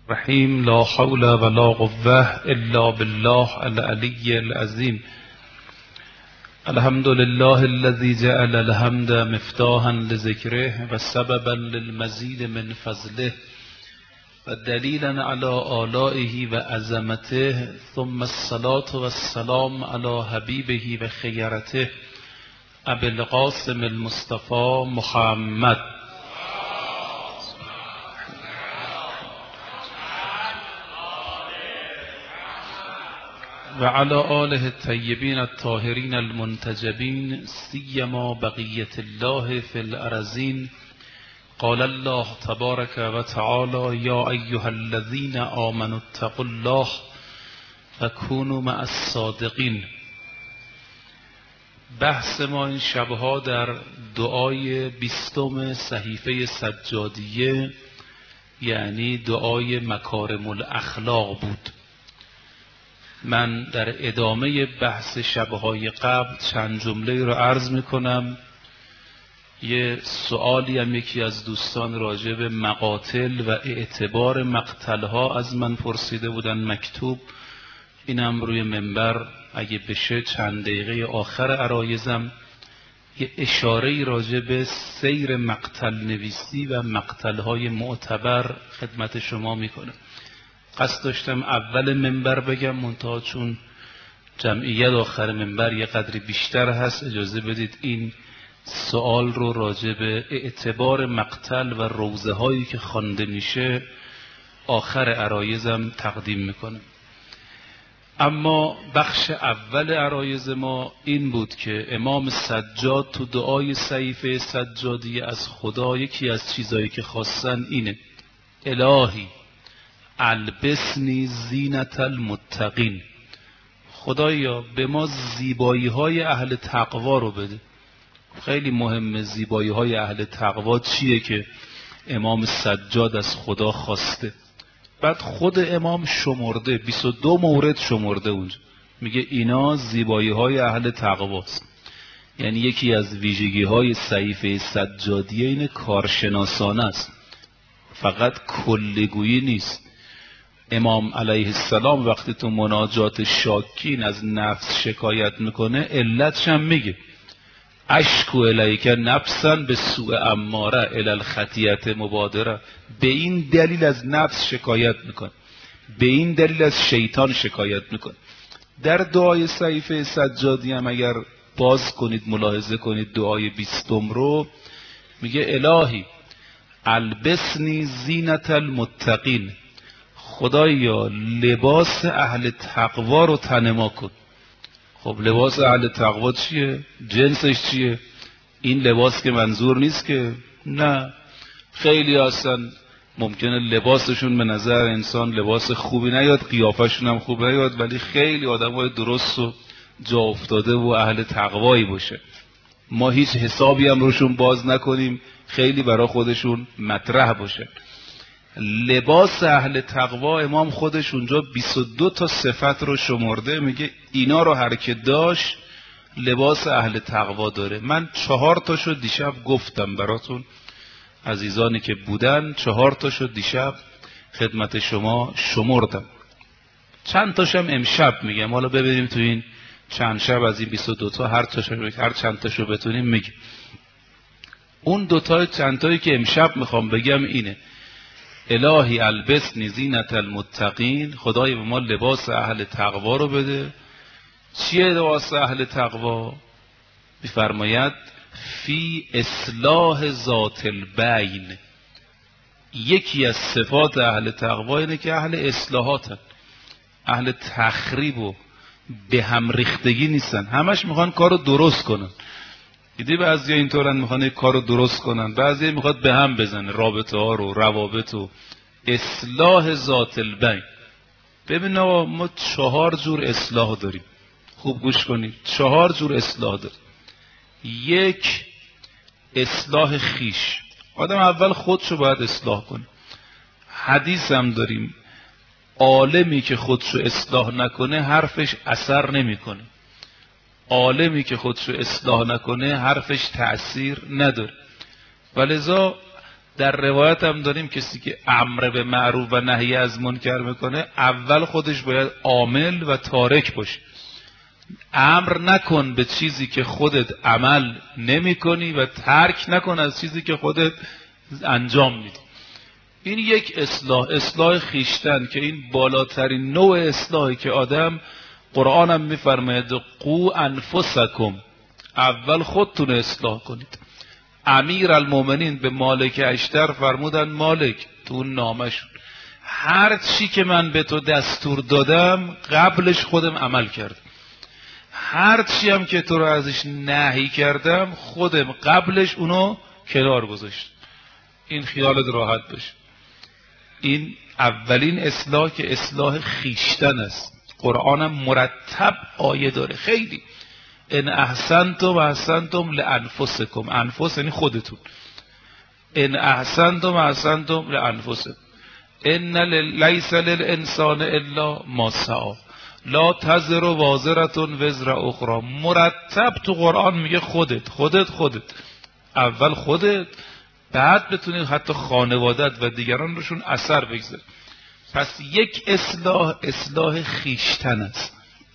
رحیم. لا حول ولا قوة الا بالله العلی العظیم. الحمد لله الذي جعل الحمد مفتاحا لذکره و سببا للمزید من فضله و دلیلا علی آلائه و عظمته، ثم الصلاة والسلام علی حبیبه و خیرته ابی القاسم المصطفى محمد و علی آله الطیبین الطاهرین المنتجبین، سیما بقیت الله فی الارضین. قال الله تبارک و تعالی: یا ایها الذین آمنوا اتقوا الله و کونوا مع الصادقین. بحث ما این شبها در دعای 20 صحیفه سجادیه، یعنی دعای مکارم الاخلاق بود. من در ادامه بحث شبهای قبل چند جمله رو عرض میکنم. یه سوالی هم یکی از دوستان راجع به مقاتل و اعتبار مقتلها از من پرسیده بودن مکتوب. اینم روی منبر اگه بشه چند دقیقه آخر عرایزم یه اشاره‌ای راجع به سیر مقتل نویسی و مقتلهای معتبر خدمت شما میکنم. قصد داشتم اول منبر بگم، منتها چون جمعیت آخر منبر یه قدری بیشتر هست، اجازه بدید این سوال رو راجع به اعتبار مقتل و روزه هایی که خوانده میشه آخر عرایزم تقدیم میکنم. اما بخش اول عرایز ما این بود که امام سجاد تو دعای صحیفه سجادی از خدا یکی از چیزایی که خواستن اینه: الهی البسنی زینت المتقین. خدایا به ما زیبایی های اهل تقوا رو بده. خیلی مهمه زیبایی های اهل تقوا چیه که امام سجاد از خدا خواسته. بعد خود امام شمرده، 22 مورد شمرده اونجا، میگه اینا زیبایی های اهل تقواست. یعنی یکی از ویژگی های صحیفه سجادیه این کارشناسانه است، فقط کلگویی نیست. امام علیه السلام وقتی تو مناجات شاکین از نفس شکایت میکنه علتش هم میگه: اشکو الیک نفسا به سوء اماره الی الخطیئة مبادره. به این دلیل از نفس شکایت میکنه، به این دلیل از شیطان شکایت میکنه. در دعای صحیفه سجادی هم اگر باز کنید ملاحظه کنید دعای 20 رو میگه: الهی البسنی زینت المتقین. خدایا لباس اهل تقوا رو تن ما کن. خب لباس اهل تقوا چیه؟ جنسش چیه؟ این لباس که منظور نیست که نه. خیلی هستن ممکنه لباسشون به نظر انسان لباس خوبی نیاد، قیافشون هم خوب نیاد، ولی خیلی آدمای درست و جا افتاده و اهل تقوایی باشه. ما هیچ حسابی هم روشون باز نکنیم، خیلی برای خودشون مطرح باشه. لباس اهل تقوا امام خودش اونجا 22 تا صفت رو شمرده، میگه اینا رو هر که داشت لباس اهل تقوا داره. من 4 تاشو دیشب گفتم براتون عزیزانی که بودن، 4 تاشو دیشب خدمت شما شمردم. چند تاشم امشب میگم، حالا ببینیم تو این چند شب از این 22 تا هر چند تاشو بتونیم میگیم. اون 2 تا چند تایی که امشب میخوام بگم اینه: الهی البسنی زینت المتقین. خدای به ما لباس اهل تقوا رو بده. چیه لباس اهل تقوا؟ میفرماید فی اصلاح ذات البین. یکی از صفات اهل تقوا اینه که اهل اصلاحاتن، اهل تخریب و به هم ریختگی نیستن. همش میخوان کارو درست کنن. دیدی بعضی اینطورن میخوان کارو درست کنن، بعضی میخواد به هم بزنه رابطه ها رو، روابط و اصلاح ذات البین. ببین آقا ما 4 جور اصلاح داریم. خوب گوش کنید، 4 جور اصلاح داریم. 1 اصلاح خیش. آدم اول خودشو باید اصلاح کنه. حدیث هم داریم: عالمی که خودشو اصلاح نکنه حرفش اثر نمیکنه. عالمی که خودشو اصلاح نکنه حرفش تأثیر نداره. ولذا در روایت هم داریم کسی که امر به معروف و نهی از منکر میکنه اول خودش باید عامل و تارک باشه. امر نکن به چیزی که خودت عمل نمی کنی و ترک نکن از چیزی که خودت انجام میدی. این یک اصلاح خیشتن که این بالاترین نوع اصلاحی که آدم، قرآن هم میفرماید قو انفسکم، اول خودتون اصلاح کنید. امیر المومنین به مالک اشتر فرمودن مالک تو اون نامشون هر چی که من به تو دستور دادم قبلش خودم عمل کردم، هر چی هم که تو رو ازش نهی کردم خودم قبلش اونو کنار گذاشتم. این خیالت راحت بشه. این اولین اصلاح که اصلاح خیشتن است. قرآنم مرتب آیه داره خیلی. ان احسنتم احسنتم لانفسکم، انفس یعنی خودتون. ان احسنتم احسنتم لانفسکم ان لیس للانسان الا ما سعی لا تزر وازرة وزر اخرى. مرتب تو قرآن میگه خودت خودت خودت. اول خودت، بعد بتونی حتی خانوادت و دیگران روشون اثر بگذاری. پس یک اصلاح خیشتن است.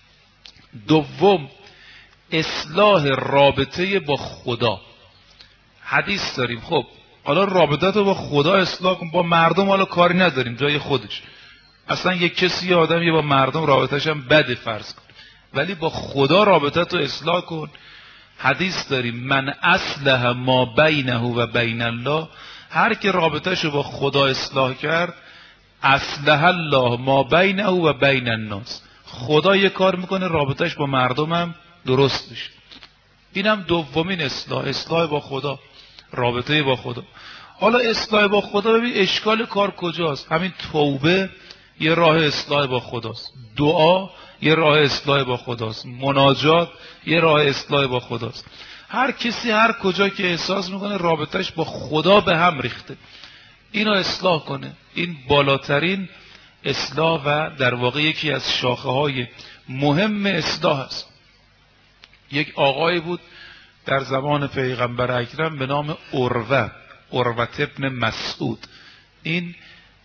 دوم اصلاح رابطه با خدا. حدیث داریم. خب حالا رابطه تو با خدا اصلاح کن، با مردم حالا کاری نداریم جای خودش. اصلا یک کسی یه آدم یه با مردم رابطهش هم بده فرض کن، ولی با خدا رابطه تو اصلاح کن. حدیث داریم من اصلح ما بینه و بین الله، هر که رابطهشو با خدا اصلاح کرد اصلح الله ما بینه و بین الناس. خدا یه کار میکنه رابطهش با مردم هم درست بشه. اینم دومین اصلاح با خدا، رابطه با خدا. حالا اصلاح با خدا ببین اشکال کار کجاست. همین توبه یه راه اصلاح با خداست، دعا یه راه اصلاح با خداست، مناجات یه راه اصلاح با خداست. هر کسی هر کجا که احساس میکنه رابطهش با خدا به هم ریخته اینو اصلاح کنه. این بالاترین اصلاح و در واقع یکی از شاخه های مهم اصلاح است. یک آقای بود در زمان پیغمبر اکرم به نام عروه ابن مسعود. این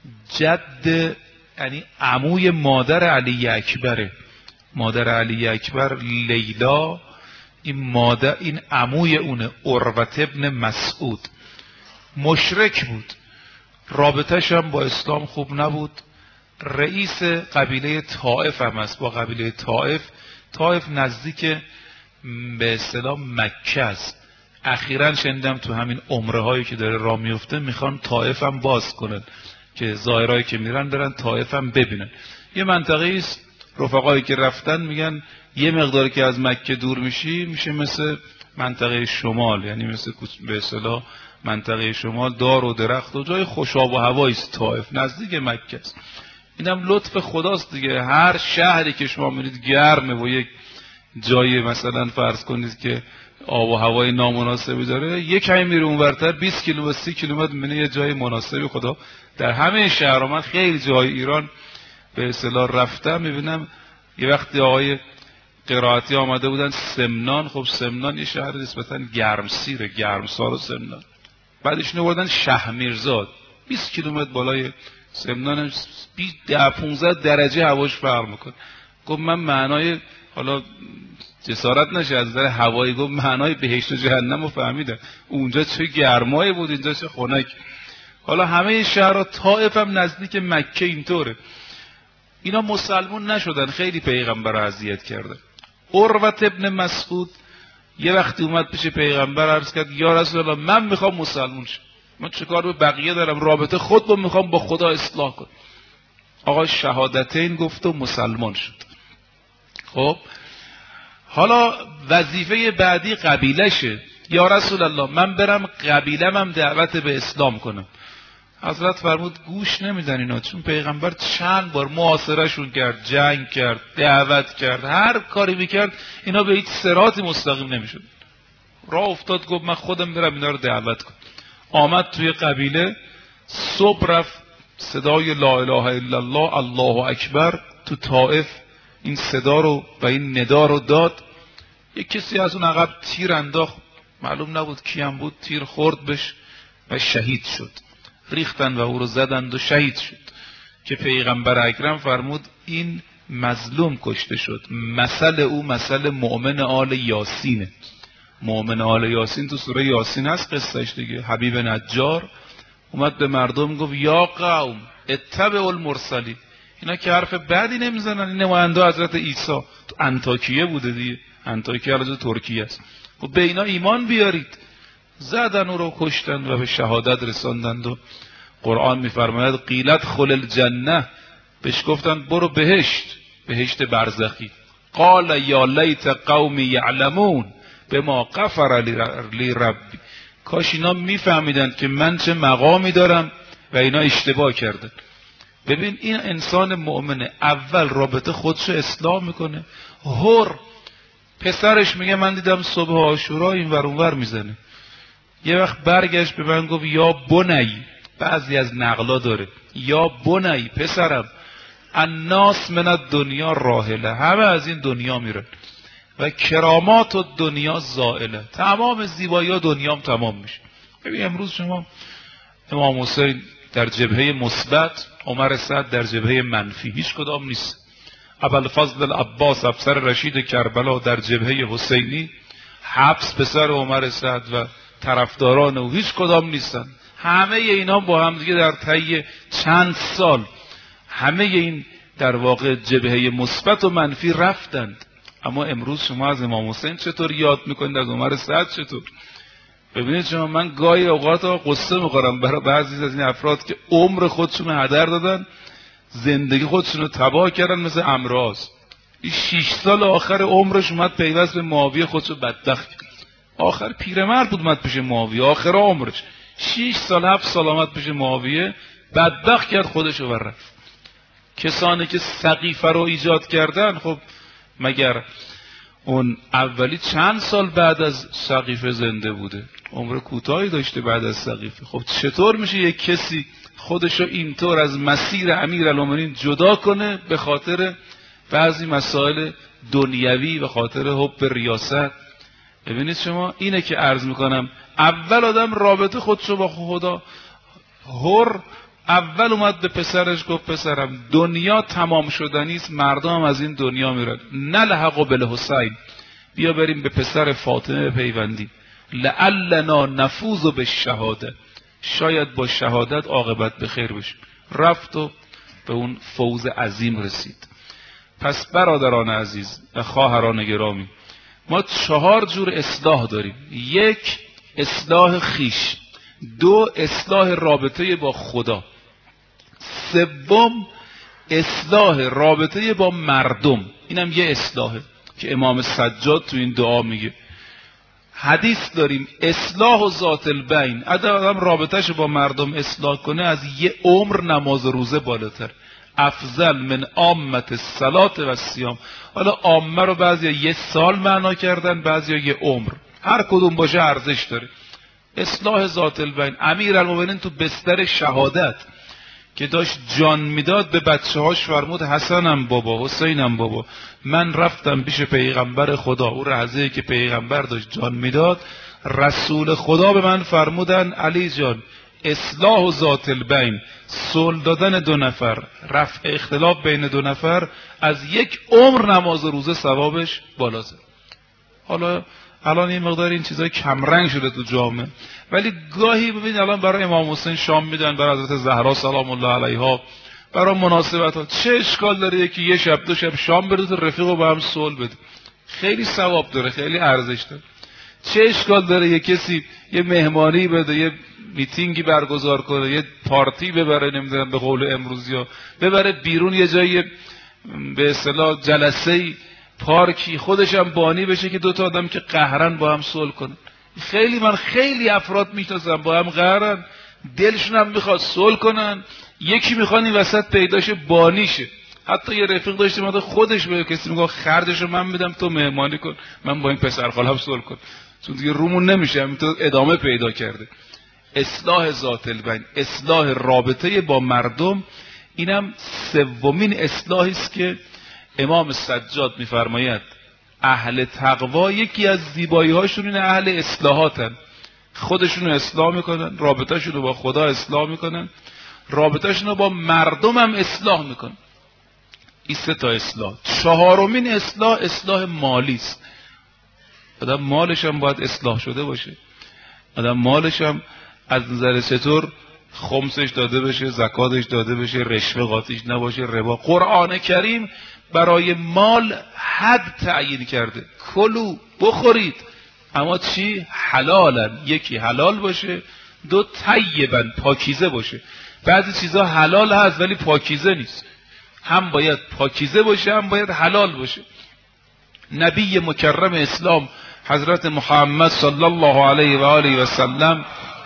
جد یعنی عموی مادر علی اکبره. مادر علی اکبر لیلا، این عموی اونه، عروه ابن مسعود. مشرک بود، رابطه‌ش هم با اسلام خوب نبود. رئیس قبیله طائف هم است. با قبیله طائف نزدیک به اصطلاح مکه است. اخیراً شنیدم تو همین عمره هایی که داره راه میفته میخوان طائف هم باز کنن که زائرایی که میرن برن طائف هم ببینن. یه منطقه است رفقایی که رفتن میگن یه مقداری که از مکه دور میشه مثل منطقه شمال، یعنی مثل به اصطلاح منطقه شمال دار و درخت و جای خوشاب و هوایی است. طائف نزدیک مکه است. اینم لطف خداست دیگه. هر شهری که شما میرید گرمه و یک جایی مثلا فرض کنید که آب و هوای نامناسبی داره، یک کمی میره اونورتر 20 کیلومتر 30 کیلومتر میبینه یه جای مناسبی. خدا در همه شهرها، من خیلی جای ایران به اصطلاح رفتم میبینم یه وقتی آقای قرائتی آمده بودن سمنان. خب سمنان یه شهر نسبتا گرمسیره، گرمسار و سمنان. بعدش نوردن شهرمیرزاد 20 کیلومتر بالای سمنان، 15 درجه هواش فرق میکنه. گفت من معنای، حالا جسارت نشه از نظر هوایی، گفت معنای بهشت و جهنم رو فهمیدم. اونجا چه گرمایی بود اینجا چه خنک. حالا همه شهرها، طائف هم نزدیک مکه اینطوره. اینا مسلمون نشدن، خیلی پیغمبر رو اذیت کردن. عروه ابن مسعود یه وقتی اومد پیش پیغمبر عرض کرد یا رسول الله من میخوام مسلمون شم، من چه کار به بقیه دارم، رابطه خود رو میخوام با خدا اصلاح کنم. آقا شهادتین گفت و مسلمان شد. خب حالا وظیفه بعدی قبیلشه. یا رسول الله من برم قبیلم هم دعوت به اسلام کنم. حضرت فرمود گوش نمیدن اینا، چون پیغمبر چند بار محاصرهشون کرد، جنگ کرد، دعوت کرد، هر کاری میکرد اینا به هیچ صراطی مستقیم نمیشد. راه افتاد گفت من خودم برم اینا رو دعوت کنم. آمد توی قبیله، صبح رفت صدای لا اله الا الله الله اکبر تو طائف این صدا رو و این ندا رو داد. یک کسی از اون عقب تیر انداخت، معلوم نبود کیم بود، تیر خورد بش و شهید شد. ریختن و او رو زدند و شهید شد که پیغمبر اکرم فرمود این مظلوم کشته شد. مثل او مثل مؤمن آل یاسینه. مؤمن آل یاسین تو سوره یاسین هست قصهش دیگه. حبیب نجار اومد به مردم گفت یا قوم اتبعوا المرسلین. اینا که حرف بدی نمیزنن، این نماینده حضرت عیسی تو انطاکیه بوده دیگه. انطاکیه الان ترکیه است. خب به اینا ایمان بیارید. زدن او رو کشتند و به شهادت رساندند و قرآن میفرماید قیلت خل الجنه، بهش گفتن برو بهشت برزخی. قال یا لیت قومی یعلمون بما غفر لی ربی، کاش اینا میفهمیدند که من چه مقامی دارم و اینا اشتباه کردن. ببین این انسان مؤمنه اول رابطه خودشو اصلاح میکنه. پسرش میگه من دیدم صبح عاشورا این ور اون ور میزنه. یه وقت برگشت به من گفت یا بنی، بعضی از نقلا داره یا بنی پسرم، الناس من الدنیا راحله، همه از این دنیا میرن و کرامات و دنیا زائله، تمام زیبایی ها دنیام تمام میشه. ببین امروز شما امام حسین در جبهه مثبت، عمر سعد در جبهه منفی، هیچ کدام نیست. ابوالفضل العباس افسر رشید کربلا در جبهه حسینی، حبس پسر عمر سعد و طرفداران او هیچ کدام نیستن. همه اینا با هم دیگه در طی چند سال همه این در واقع جبهه مثبت و منفی رفتند. اما امروز شما از امام حسین چطور یاد میکنید، از عمر سعد چطور؟ ببینید شما من گاهی اوقات قصه میخورم برای بعضی از این افراد که عمر خودشون هدر دادن، زندگی خودشون رو تباه کردن، مثل امراض. این 6 سال آخر عمرش اومد پیوست به معاویه، خودشو بدبخت کرد. آخر پیرمرد بود اومد پیش معاویه، آخر عمرش 6 سال 7 سال اومد پیش معاویه، بدبخت کرد خودشو و رفت. کسانی که سقیفه رو ایجاد کردن، خب مگر اون اولی چند سال بعد از سقیفه زنده بوده؟ عمر کوتاهی داشته بعد از سقیفه. خب چطور میشه یک کسی خودشو اینطور از مسیر امیرالمومنین جدا کنه به خاطر بعضی مسائل دنیوی، به خاطر حب ریاست؟ ببینید شما اینه که عرض میکنم، اول آدم رابطه خودشو با خدا اول اومد به پسرش گفت پسرم دنیا تمام شدنیست، مردم از این دنیا میرن، نلحق بالحسین، بیا بریم به پسر فاطمه پیوندی، لعلنا نفوز بالشهاده، شاید با شهادت عاقبت به خیر بشه. رفت و به اون فوز عظیم رسید. پس برادران عزیز و خواهران گرامی، ما 4 جور اصلاح داریم. 1 اصلاح خیش، 2 اصلاح رابطه با خدا، 3 اصلاح رابطه با مردم. اینم یه اصلاحه که امام سجاد تو این دعا میگه. حدیث داریم اصلاح و ذات البین، اگر آدم رابطهش با مردم اصلاح کنه از یه عمر نماز و روزه بالاتر، افضل من عامه الصلاه و الصیام. حالا عامه رو بعضیا 1 سال معنا کردن، بعضیا 1 عمر، هر کدوم باشه ارزش داره. اصلاح ذات البین، امیرالمومنین تو بستر شهادت که داشت جان میداد به بچه‌هاش فرمود حسنم بابا، حسینم بابا، من رفتم پیش پیغمبر خدا، اون لحظه‌ای که پیغمبر داشت جان میداد، رسول خدا به من فرمودن علی جان اصلاح و ذات البین، صلح دادن 2 نفر، رفع اختلاف بین 2 نفر، از 1 عمر نماز و روزه ثوابش بالاتر. حالا الان این مقدار این چیزای کمرنگ شده تو جامعه، ولی گاهی ببینید الان برای امام حسین شام میدن، برای حضرت زهرا سلام الله علیها، برای مناسبت ها، چه اشکال داره یکی 1 شب 2 شب شام بده تو رفیقو با هم صلح بده؟ خیلی ثواب داره، خیلی ارزش داره. چه اشکال داره یه کسی یه مهمانی بده، یه میتینگی برگزار کنه، یه پارتی ببره، نمیدونم به قول امروزیا ببره بیرون یه جایی به اصطلاح جلسه‌ای، پارکی، خودش هم بانی بشه که 2 تا آدم که قهرن با هم صلح کنن. من خیلی افراد میشناسم با هم قهرن، دلشون هم میخواد صلح کنن، یکی میخواد این وسط پیداشه بانیشه. حتی یه رفیق داشتیم ما خودش به کسی میگه خردشو من میدم تو مهمانی کن، من با این پسر خالم صلح کن، چون دیگه رومون نمیشه، همینطور ادامه پیدا کرده. اصلاح ذات البین، اصلاح رابطه با مردم، اینم 3مین اصلاحی است که امام سجاد میفرماید اهل تقوا یکی از زیبایی هاشون این اهل اصلاحاتن. خودشون رو اصلاح میکنن، رابطهشون رو با خدا اصلاح میکنن، رابطهشون رو با مردم هم اصلاح میکنن. این 3 تا اصلاح. 4مین اصلاح مالی است. آدم مالش هم باید اصلاح شده باشه. آدم مالش هم از نظر چطور خمسش داده بشه، زکاتش داده بشه، رشوه قاطیش نباشه، ربا. قرآن کریم برای مال حد تعیین کرده. کلو، بخورید، اما چی؟ حلالن. یکی حلال باشه، 2 طیبا، پاکیزه باشه. بعضی چیزا حلال هست ولی پاکیزه نیست. هم باید پاکیزه باشه، هم باید حلال باشه. نبی مکرم اسلام حضرت محمد صلی الله علیه و آله و سلم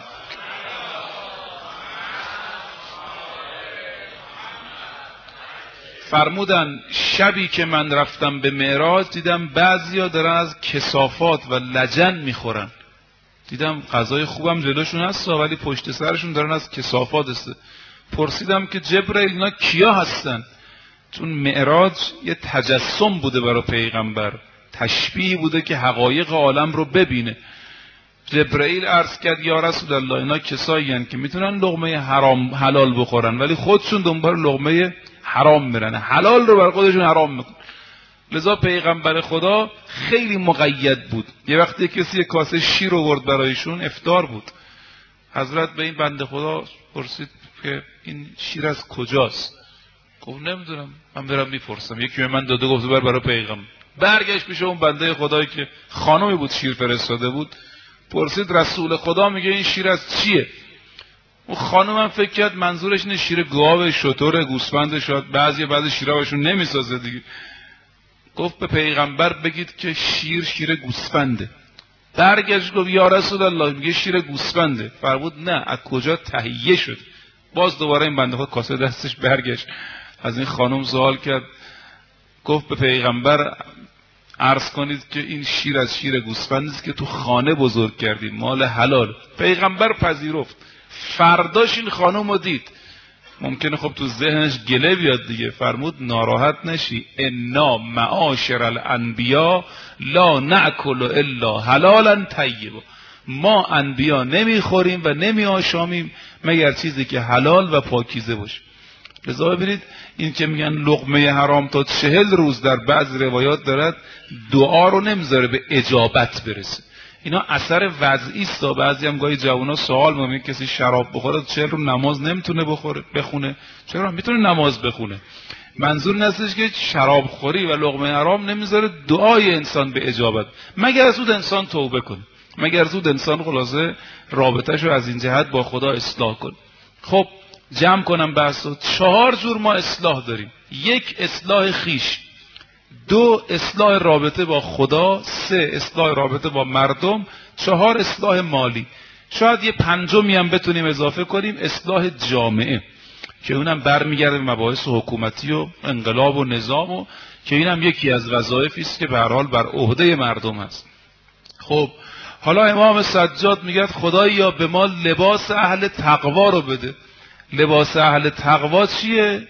فرمودن شبی که من رفتم به معراج دیدم بعضیا دارن از کثافات و لجن میخورن. دیدم غذای خوبم جلوشون هست ولی پشت سرشون دارن از کثافات است. پرسیدم که جبرئیل اینا کیا هستن؟ چون معراج یه تجسم بوده برای پیغمبر، تشبیه بوده که حقایق عالم رو ببینه. جبرئیل عرض کرد یا رسول الله اینا کسایی هستن که میتونن لقمه حرام حلال بخورن ولی خودشون دنبال لقمه حرام میرن، حلال رو بر خودشون حرام میکنن. لذا پیغمبر خدا خیلی مقید بود. یه وقتی کسی یک کاسه شیر آورد برایشون، افطار بود، حضرت به این بنده خدا پرسید که این شیر از کجاست؟ گفت نمیدونم، من برم میپرسم. یکی به من داده گفت برای پیغمبر. برگشت پیش اون بنده خدایی که خانمی بود شیر فرستاده بود، پرسید رسول خدا میگه این شیر از چیه؟ اون خانم هم فکر کرد منظورش اینه شیر گاو، شتر، گوسفند. شاید بعضی شیرها بهشون نمیسازه دیگه. گفت به پیغمبر بگید که شیر گوسفنده. برگشت گفت یا رسول الله میگه شیر گوسفنده. فرمود نه، از کجا تهیه شد؟ باز دوباره این بنده خدا کاسه دستش برگشت، از این خانم سوال کرد. گفت به پیغمبر عرض کنید که این شیر از شیر گوسفند است که تو خانه بزرگ کردیم، مال حلال. پیغمبر پذیرفت. فرداش این خانم رو دید، ممکنه خب تو ذهنش گله بیاد دیگه. فرمود ناراحت نشی، انا معاشر الانبیا لا ناکل الا حلالا طیبا. ما انبیا نمیخوریم و نمیآشامیم مگر چیزی که حلال و پاکیزه باشه. لذا ببینید این که میگن لقمه حرام تا 40 روز در بعض روایات دارد دعا رو نمیذاره به اجابت برسه. اینا اثر وضعی است. بعضی هم گاهی جوونا سوال میکنن کسی شراب بخوره 40 روز نماز نمیتونه بخونه. چرا میتونه نماز بخونه؟ منظور نیستش که شراب خوری و لقمه حرام نمیذاره دعای انسان به اجابت، مگر زود انسان توبه کنه، مگر زود انسان خلاصه رابطه‌شو از این جهت با خدا اصلاح کنه. خب جمع کنم بحثو. 4 جور ما اصلاح داریم. 1 اصلاح خیش، 2 اصلاح رابطه با خدا، 3 اصلاح رابطه با مردم، 4 اصلاح مالی. شاید یه 5می هم بتونیم اضافه کنیم، اصلاح جامعه، که اونم برمیگرده به مباحث حکومتی و انقلاب و نظام و که اینم یکی از وظایفی است که به هر حال بر عهده مردم هست. خب حالا امام سجاد میگه خدایا به ما لباس اهل تقوا رو بده. لباس اهل تقوا چیه؟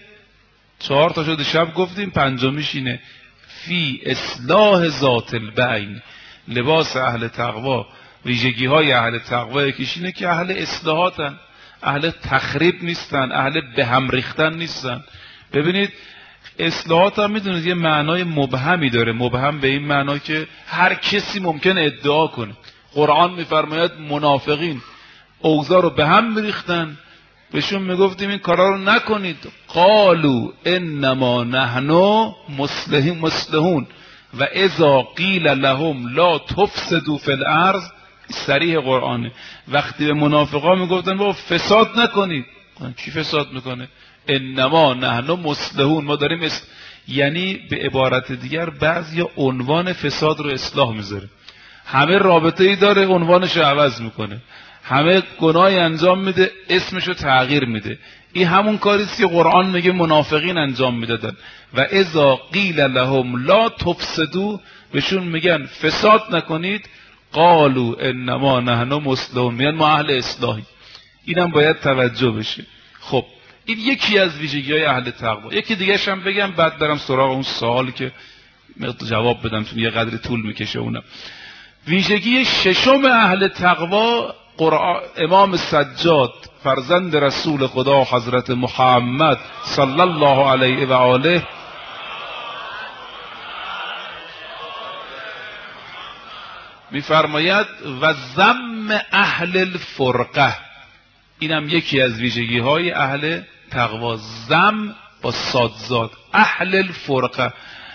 4 تا شد شب گفتیم، 5میش اینه فی اصلاح ذات البین. لباس اهل تقوا، ویژگی های اهل تقوا یکیش اینه که اهل اصلاحاتن، اهل تخریب نیستن، اهل به هم ریختن نیستن. ببینید اصلاحات هم میدونید یه معنای مبهمی داره. مبهم به این معنا که هر کسی ممکن ادعا کنه. قرآن میفرماید منافقین اوضاع رو به هم میریختن، بهشون میگفتیم این کارا رو نکنید. قالوا انما نحن مصلحون و اذا قیل لهم لا تفسدوا فی الارض، صریح قرآنه. وقتی به منافقا میگفتن بابا فساد نکنید، کی فساد میکنه؟ انما نحن مصلحون، ما داریم یعنی به عبارت دیگر بعضی عنوان فساد رو اصلاح میذاره. همه رابطه ای داره عنوانش رو عوض میکنه، همه گناهی انجام میده اسمش رو تغییر میده. این همون کاریست که قرآن میگه منافقین انجام میدادن. و اذا قیل لهم لا تفسدوا، بهشون میگن فساد نکنید. قالوا انما نحن مصلحون، میگن ما اهل اصلاحی. اینم باید توجه بشه. خب این یکی از ویژگی‌های اهل تقوا. یکی دیگه‌ش هم بگم بعد برم سراغ اون سوال که جواب بدم چون یه قدری طول میکشه. اونم ویژگی 6 اهل تقوا امام سجاد فرزند رسول خدا حضرت محمد صلی الله علیه و آله میفرماید و ذم اهل الفرقه، اینم یکی از ویژگی های اهل تقوا. ذم با صادزاد، اهل الفرقه.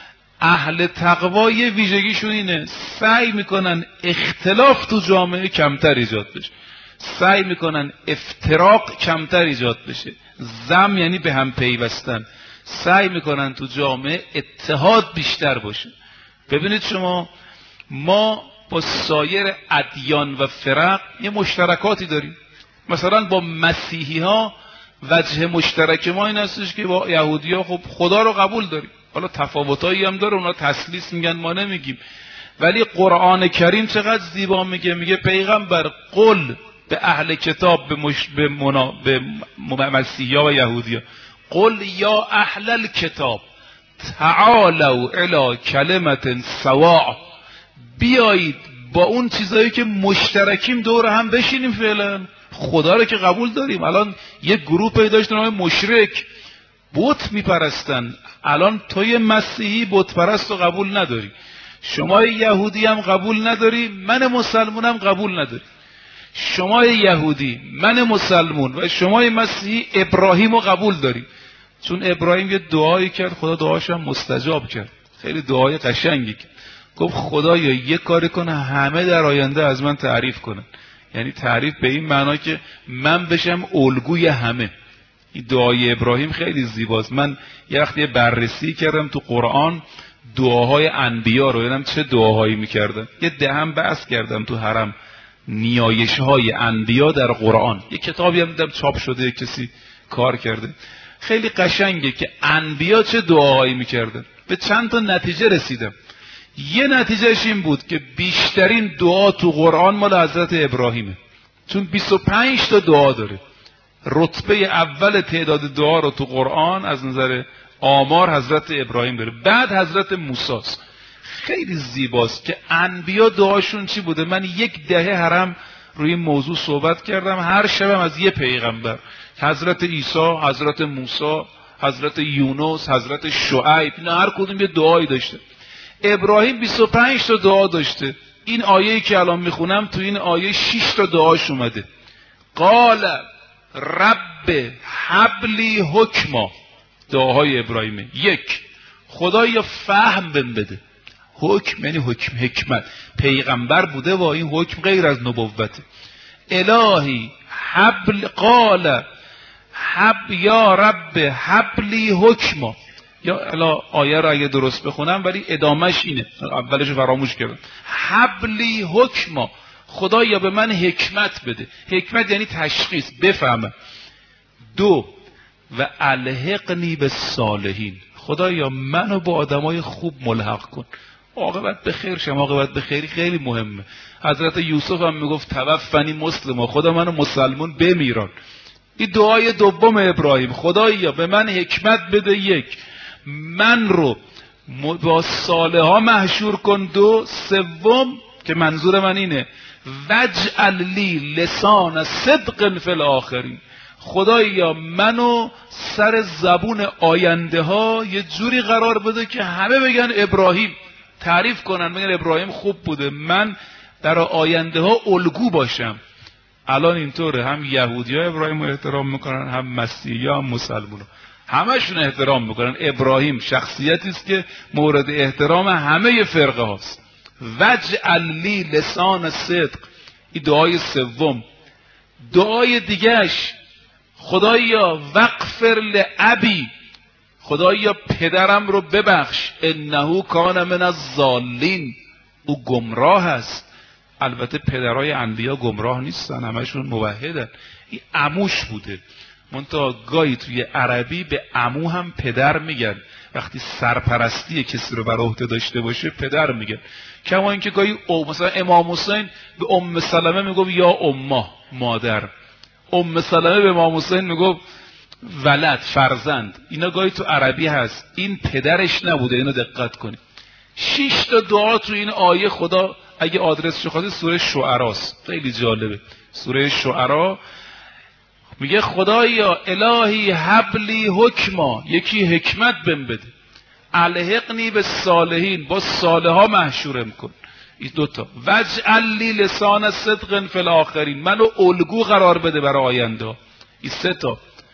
اهل تقوا یه ویژگیشون اینه، سعی میکنن اختلاف تو جامعه کمتر ایجاد بشه، سعی میکنن افتراق کمتر ایجاد بشه. ذم یعنی به هم پیوستن، سعی میکنن تو جامعه اتحاد بیشتر باشه. ببینید شما، ما با سایر ادیان و فرق یه مشترکاتی داریم. مثلا با مسیحی ها وجه مشترک ما این هستش که با یهودی ها خب خدا رو قبول داریم، حالا تفاوتایی هم داره، اونا تثلیث میگن ما نمیگیم، ولی قرآن کریم چقدر زیبا میگه پیغمبر قل به اهل کتاب، به مسیحی ها و یهودی ها، قل یا اهل الکتاب تعالوا الی کلمة سواء، بیایید با اون چیزایی که مشترکیم دور هم بشینیم. فعلا خدا رو که قبول داریم. الان یک گروه پیدا شده نام مشرک، بت میپرستن. الان توی مسیحی بت پرست رو قبول نداری، شما یهودی هم قبول نداری، من مسلمونم قبول نداری. شما یهودی، من مسلمون و شما مسیحی ابراهیم رو قبول داری، چون ابراهیم یه دعایی کرد، خدا دعاش هم مستجاب کرد، خیلی دعای قشنگی کرد. گفت خدایا یه کاری کنه همه در آینده از من تعریف کنن، یعنی تعریف به این معنا که من بشم الگوی همه. این دعای ابراهیم خیلی زیباست. من یه وقتی بررسی کردم تو قرآن دعاهای انبیا رو، ببینم چه دعاهایی میکردن. یه دهم بحث کردم تو حرم، نیایش های انبیا در قرآن. یه کتابی هم دیدم چاپ شده، کسی کار کرده، خیلی قشنگه که انبیا چه دعاهایی میکردن. به چند تا نتیجه رسیدم. یه نتیجهش این بود که بیشترین دعا تو قرآن مال حضرت ابراهیمه، چون 25 تا دعا داره. رتبه اول تعداد دعا رو تو قرآن از نظر آمار حضرت ابراهیم داره، بعد حضرت موسی است. خیلی زیباست که انبیا دعاشون چی بوده. من یک دهه حرم روی این موضوع صحبت کردم، هر شبم از یه پیغمبر، حضرت عیسی، حضرت موسی، حضرت یونس، حضرت شعیب، اینا هر کدوم یه دعایی داشته. ابراهیم 25 تا دعا داشته. این آیه‌ای که الان میخونم تو این آیه 6 تا دعاش اومده. قال رب حبلی حکما، دعاهای ابراهیمه. یک، خدایا فهم بهم بده. حکم یعنی حکمت، پیغمبر بوده و این حکم غیر از نبوته. الهی حبل، قال یا رب حبلی حکما. یا الا آیه را اگه درست بخونم ولی ادامش اینه، اولش فراموش کردم. حبلی حکما، خدایا به من حکمت بده. حکمت یعنی تشخیص، بفهمم. دو، و الحقنی بالصالحین، خدایا منو با آدمای خوب ملحق کن. عاقبت به خیر شما، عاقبت به خیری خیلی مهمه. حضرت یوسف هم میگفت توفنی مسلما، خدا منو مسلمون بمیران. این دعای دوم ابراهیم، خدایا به من حکمت بده. یک، من رو با صالحا محشور کن. دو، سوم که منظور من اینه، وجعل لی لسان صدق فی الاخرین، خدایا منو سر زبون آینده ها یه جوری قرار بده که همه بگن ابراهیم، تعریف کنن، بگن ابراهیم خوب بوده، من در آینده ها الگو باشم. الان اینطوره، هم یهودی ها ابراهیم رو احترام میکنن، هم مسیحی ها، هم مسلمان ها، همشون احترام میکنن. ابراهیم شخصیتی است که مورد احترام همه فرقه هاست. وجعل لی لسان صدق، این دعای سوم. دعای دیگهش، خدایا وغفر لابی، خدایا پدرم رو ببخش، انه کان من الضالین، او گمراه است. البته پدرای انبیا گمراه نیستن، همشون موحدن. این عموش بوده. منتها گاهی توی عربی به عمو هم پدر میگن، وقتی سرپرستی کسی رو بر عهده داشته باشه پدر میگن. کما اینکه گاهی مثلا امام حسین به ام سلمه میگفت یا امه، مادر. ام سلمه به امام حسین میگفت ولد، فرزند. اینا گاهی تو عربی هست، این پدرش نبوده، اینو دقت کنید. 6 تا دعا تو این آیه. خدا اگه آدرسش خواهید سوره شعراست، خیلی جالبه. سوره شعرا میگه خدایا الهی حبلی حکما، یکی حکمت بهم بده، الحقنی به صالحین، با صالحا محشورم کن. این دوتا. واجعل لی لسان صدق فی الاخرین، منو الگو قرار بده برای آینده. این سه تا.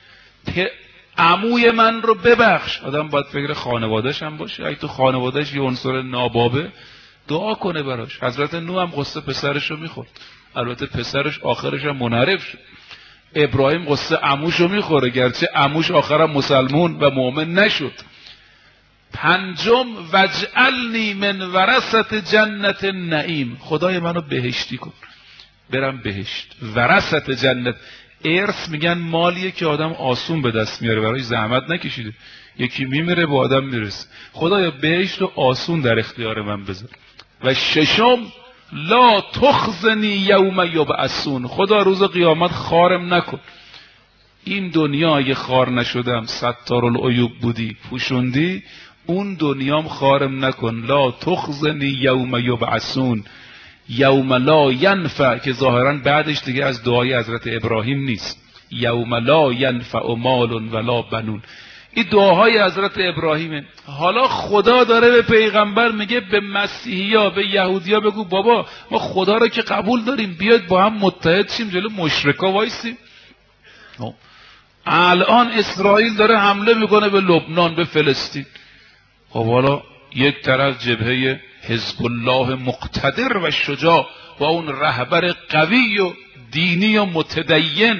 عموی من رو ببخش. آدم باید فکر خانواده‌اش هم باشه، اگه تو خانواده‌اش یه عنصر نابابه دعا کنه براش. حضرت نوح هم قصه پسرش رو میخورد، البته پسرش آخرش هم منحرف شد. ابراهیم قصه عموش رو میخوره، گرچه عموش آخرم مسلمون و مؤمن نشد. پنجم وجعلنی من ورثة جنت النعیم، خدای منو بهشتی کن برم بهشت. ورثة جنت، ارث میگن مالیه که آدم آسون به دست میاره، برای زحمت نکشیده، یکی میمیره به آدم میرسه. خدایا بهشت رو آسون در اختیار من بذار. و ششم لا تخزنی یوم یبعثون، خدا روز قیامت خارم نکن. این دنیا اگه خار نشدم، ستار العیوب بودی، پوشوندی، اون دنیام خارم نکن. لا تخزنی یوم یبعثون یوم لا ینفع، که ظاهرا بعدش دیگه از دعای حضرت ابراهیم نیست. یوم لا ینفع مال ولا بنون، این دعاهای حضرت ابراهیمه. حالا خدا داره به پیغمبر میگه به مسیحیا، به یهودیا بگو بابا ما خدا رو که قبول داریم، بیاید با هم متحد شیم جلو مشرکا وایسیم. الان اسرائیل داره حمله میکنه به لبنان، به فلسطین. خب حالا یک طرف جبهه حزب الله مقتدر و شجاع با اون رهبر قوی و دینی و متدین،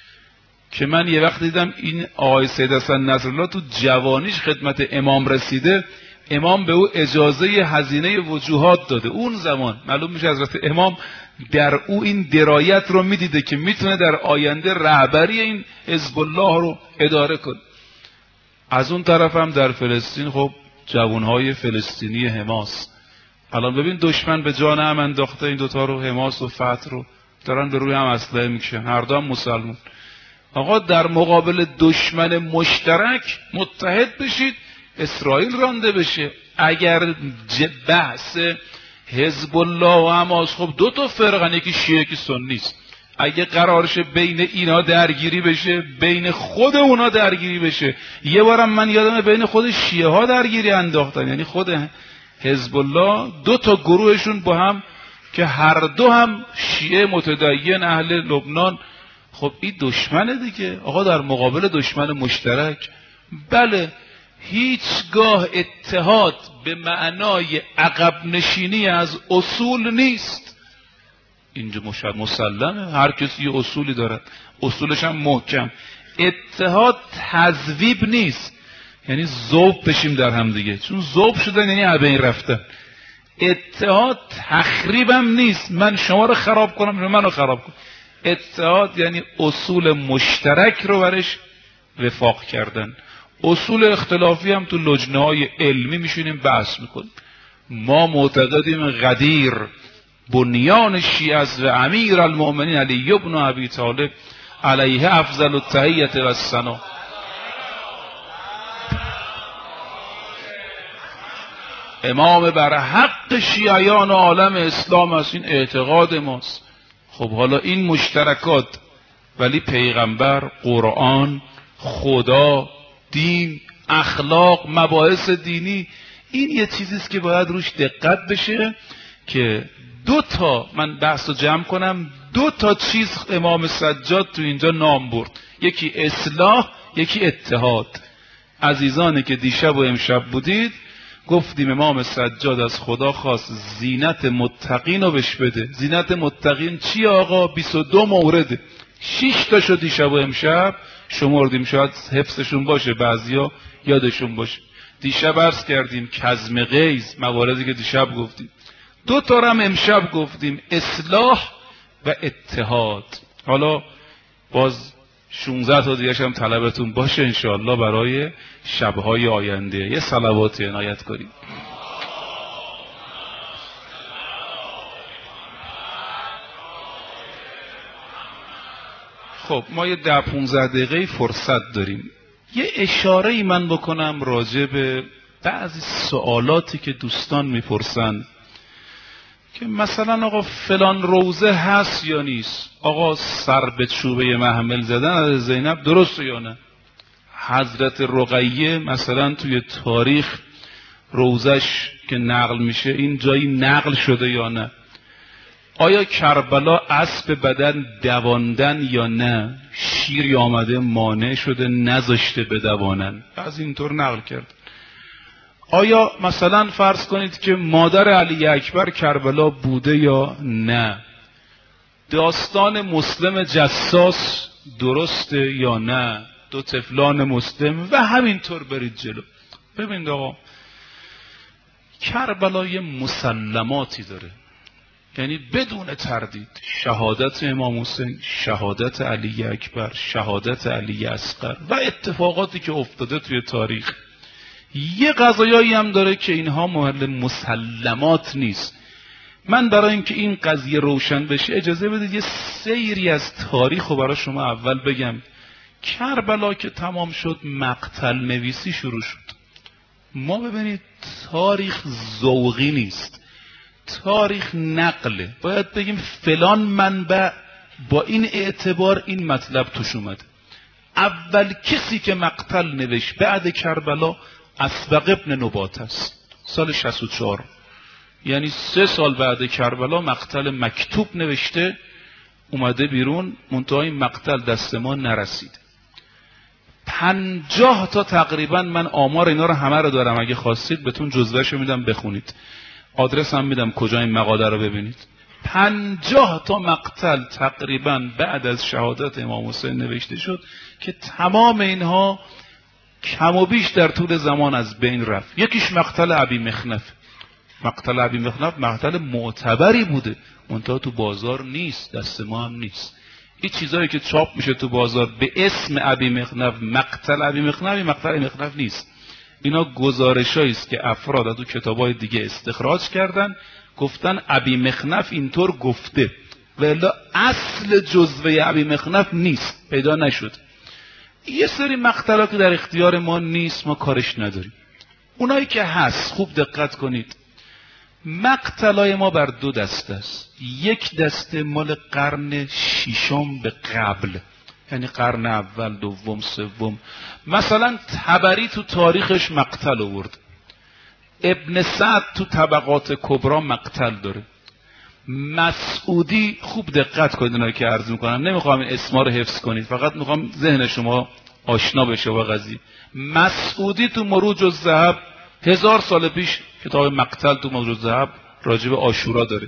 که من یه وقت دیدم این آقای سید حسن نصرالله تو جوانیش خدمت امام رسیده، امام به او اجازه هزینه وجوهات داده. اون زمان معلوم میشه حضرت امام در او این درایت رو میدیده که میتونه در آینده رهبری این حزب الله رو اداره کنه. از اون طرف هم در فلسطین خب جوانهای فلسطینی حماس، الان ببین دشمن به جان هم انداخته این دوتا رو، حماس و فتح رو دارن به روی هم اسلحه میکشن، هر دو هم مسلمون. آقا در مقابل دشمن مشترک متحد بشید، اسرائیل رانده بشه. اگر بحث حزب الله و حماس، خب دو تا فرقن، یکی شیعه یکی سنی است. اگه قرارشه بین اینا درگیری بشه، بین خود اونا درگیری بشه، یه بارم من یادمه بین خود شیعه ها درگیری انداختن، یعنی خود حزب الله دو تا گروهشون با هم که هر دو هم شیعه متدین اهل لبنان. خب این دشمنه دیگه آقا، در مقابل دشمن مشترک. بله هیچگاه اتحاد به معنای عقب نشینی از اصول نیست، اینجا مسلمه، هر کسی یه اصولی داره، اصولش هم محکم. اتحاد تذویب نیست، یعنی ذوب بشیم در هم دیگه، چون ذوب شدن یعنی از بین رفتن. اتحاد تخریبم نیست، من شما رو خراب کنم شما منو خراب کنم. اتحاد یعنی اصول مشترک رو برش وفاق کردن. اصول اختلافی هم تو لجنه‌های علمی میشونیم بحث میکنیم. ما معتقدیم غدیر بنیان شیعه است و امیر المؤمنین علی ابن ابی طالب علیه افضل التحیة و الثنا. امام بر حق شیعیان عالم اسلام است، این اعتقاد ماست. خب حالا این مشترکات، ولی پیغمبر، قرآن، خدا، دین، اخلاق، مباحث دینی، این یه چیزیست که باید روش دقت بشه. که دو تا، من بحث رو جمع کنم، دو تا چیز امام سجاد تو اینجا نام برد، یکی اصلاح، یکی اتحاد. عزیزانی که دیشب و امشب بودید گفتیم امام سجاد از خدا خواست زینت متقین رو بهش بده. زینت متقین چی آقا؟ 22 مورده، 6 تا شد دیشب و امشب شمردیم، شاید حفظشون باشه بعضیا یادشون باشه. دیشب عرض کردیم کظم غیظ، مواردی که دیشب گفتیم. 2 تا هم امشب گفتیم، اصلاح و اتحاد. حالا باز 16 تا دیگه هم طلبتون باشه انشاءالله برای شبهای آینده. یه صلواتی عنایت کنید. خب ما یه 10-15 دقیقه فرصت داریم. یه اشاره ای من بکنم راجع به بعضی سوالاتی که دوستان میپرسن که مثلا آقا فلان روزه هست یا نیست، آقا سر به چوبه محمل زدن از زینب درسته یا نه، حضرت رقیه مثلا توی تاریخ روزش که نقل میشه این جایی نقل شده یا نه، آیا کربلا اسب بدن دواندن یا نه، شیری آمده مانع شده نذاشته بدوانن، از اینطور نقل کرد. آیا مثلا فرض کنید که مادر علی اکبر کربلا بوده یا نه، داستان مسلم جساس درسته یا نه، دو طفلان مسلم و همینطور برید جلو. ببینید آقا کربلا یه مسلماتی داره، یعنی بدون تردید شهادت امام حسین، شهادت علی اکبر، شهادت علی اصغر و اتفاقاتی که افتاده توی تاریخ. یه قضایایی هم داره که اینها محل مسلمات نیست. من برای اینکه این قضیه روشن بشه اجازه بدید یه سیری از تاریخ رو برای شما اول بگم. کربلا که تمام شد مقتل نویسی شروع شد. ما ببینید تاریخ ذوقی نیست، تاریخ نقله. باید بگیم فلان منبع با این اعتبار این مطلب توش اومده. اول کسی که مقتل نوشت بعد کربلا اسبق ابن نبات است، سال 64، یعنی 3 سال بعد کربلا مقتل مکتوب نوشته اومده بیرون، منتها این مقتل دست ما نرسید. 50 تا تقریبا، من آمار اینا رو همه رو دارم، اگه خواستید بهتون جزوهشو میدم بخونید، آدرس هم میدم کجا این مقاله رو ببینید. 50 تا مقتل تقریبا بعد از شهادت امام حسین نوشته شد که تمام اینها کم و بیش در طول زمان از بین رفت. یکیش مقتل ابی مخنف. مقتل ابی مخنف مقتل معتبری بوده، منتها تو بازار نیست، دست ما هم نیست. این چیزایی که چاپ میشه تو بازار به اسم ابی مخنف، مقتل ابی مخنف، مقتل ابی مخنف نیست. اینا گزارشایی است که افراد از تو کتابای دیگه استخراج کردن، گفتن ابی مخنف اینطور گفته، ولی اصل جزوه ابی مخنف نیست، پیدا نشد. یه سری مقتلا که در اختیار ما نیست، ما کارش نداریم. اونایی که هست خوب دقت کنید. مقتلای ما بر 2 دسته است. یک دسته مال قرن 6 به قبل، یعنی قرن اول، دوم، سوم. مثلا طبری تو تاریخش مقتل آورد، ابن سعد تو طبقات کبرا مقتل داره، مسعودی، خوب دقت کنید اینایی که عرض میکنم، نمیخوام این اسما رو حفظ کنید، فقط میخوام ذهن شما آشنا بشه با قضیه. مسعودی تو مروج الذهب 1000 سال پیش کتاب مقتل تو مروج الذهب راجب عاشورا داره.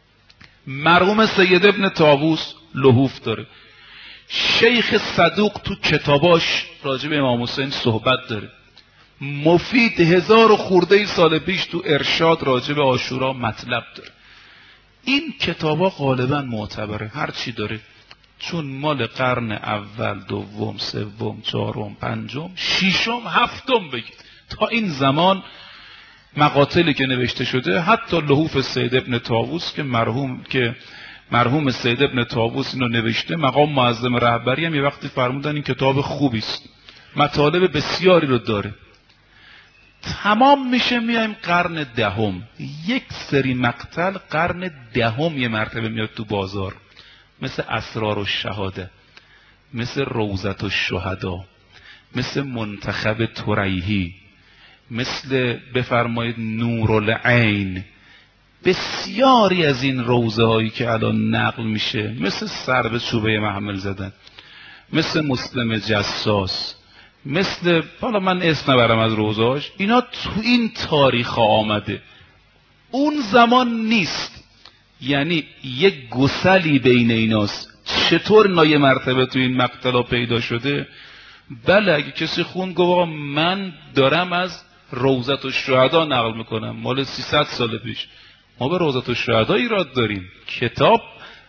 مرحوم سید ابن طاووس لحوف داره. شیخ صدوق تو کتاباش راجب امام حسین صحبت داره. مفید 1000 خورده سال پیش تو ارشاد راجب عاشورا مطلب داره. این کتابا غالبا معتبره، هر چی داره، چون مال قرن اول، دوم، سوم، چهارم، پنجم، ششم، هفتم بگید تا این زمان مقاتلی که نوشته شده. حتی لحوف سید ابن طاووس که مرحوم سید ابن طاووس اینو نوشته، مقام معظم رهبری هم یه وقتی فرمودن این کتاب خوبی است، مطالب بسیاری رو داره. تمام میشه میایم قرن 10، یک سری مقتل قرن 10 یه مرتبه میاد تو بازار، مثل اسرار الشهاده، مثل روضة الشهدا، مثل منتخب تریحی، مثل بفرمایید نورالعین. بسیاری از این روضه هایی که الان نقل میشه، مثل سر به چوبه محمل زدن، مثل مسلم جساس، مثل، حالا من اسم نبرم از روضه‌هاش، اینا تو این تاریخ آمده، اون زمان نیست. یعنی یک گسلی بین ایناست. چطور نایه مرتبه تو این مقتلا پیدا شده؟ بله، اگه کسی خون گفت من دارم از روضة الشهدا نقل میکنم، مال 300 سال پیش، ما به روضة الشهدا ایراد داریم، کتاب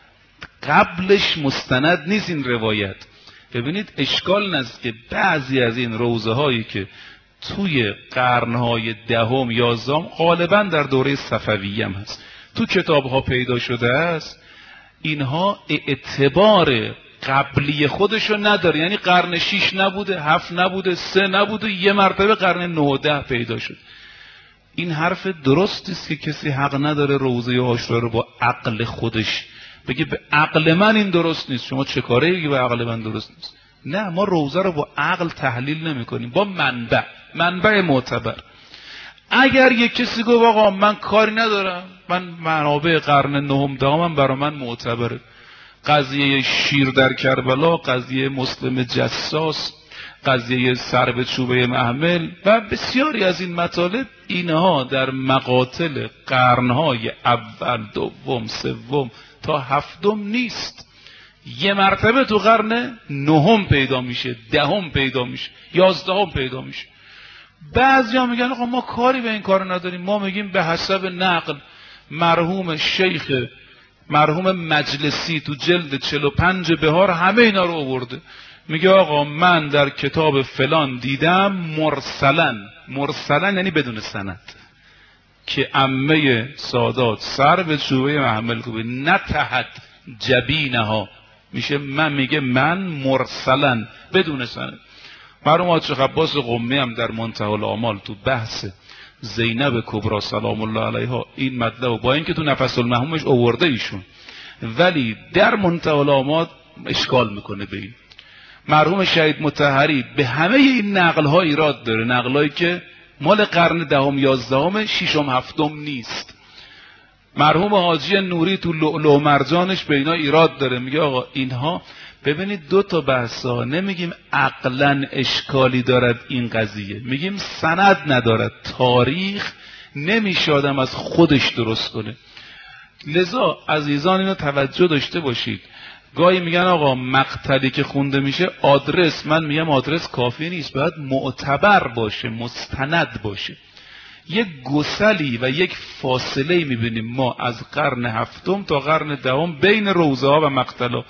قبلش مستند نیست این روایت. ببینید اشکال نست که بعضی از این روضه هایی که توی قرنهای 10 11 غالبا در دوره صفویه هم هست، تو کتاب ها پیدا شده است، اینها اعتبار قبلی خودشو نداره. یعنی قرن 6 نبوده، 7 نبوده، 3 نبوده، یه مرتبه قرن 9 و 10 پیدا شد. این حرف درستی است که کسی حق نداره روزه عاشورا رو با عقل خودش بگه به عقل من این درست نیست. شما چه کاره بگی به عقل من درست نیست؟ نه، ما روزه رو با عقل تحلیل نمی کنیم، با منبع معتبر. اگر یک کسی گفت آقا من کاری ندارم، من منابع قرن نهم دهمم برای من معتبره، قضیه شیر در کربلا، قضیه مسلم جساس، قضیه سر به چوبه محمل و بسیاری از این مطالب، اینها در مقاتل قرنهای اول، دوم، سوم تا هفتم نیست. یه مرتبه تو قرن نهم پیدا میشه، دهم پیدا میشه، 11 پیدا میشه. بعضیا میگن آقا ما کاری به این کار نداریم، ما میگیم به حسب نقل. مرحوم شیخ مرحوم مجلسی تو جلد 45 بهار همه اینا رو آورده، میگه آقا من در کتاب فلان دیدم مرسلن یعنی بدون سند که عمه سادات سر به چوبه محمل کوبه نتحت جبینها، میشه میگه من مرسلن بدون سند. مرحوم حاج عباس قمی هم در منتهی الآمال تو بحث زینب کبرا سلام الله علیها این مطلب با اینکه تو نفس المهمومش آورده ایشون، ولی در منتهی الآمال اشکال میکنه به این. مرحوم شهید مطهری به همه این نقل‌ها ایراد داره، نقلایی که مال قرن دهم، 11، 6، 7 نیست. مرحوم حاجی نوری تو لؤلؤ مرجانش به اینا ایراد داره، میگه آقا اینها ببینید دو تا بحثا، نمیگیم عقلا اشکالی دارد این قضیه، میگیم سند ندارد، تاریخ نمیشه آدم از خودش درست کنه. لذا عزیزان اینو توجه داشته باشید. گاهی میگن آقا مقتلی که خونده میشه آدرس، من میگم آدرس کافی نیست، باید معتبر باشه، مستند باشه. یک گسلی و یک فاصله میبینیم ما از قرن هفتم تا قرن دهم بین روزه ها و مقتلا.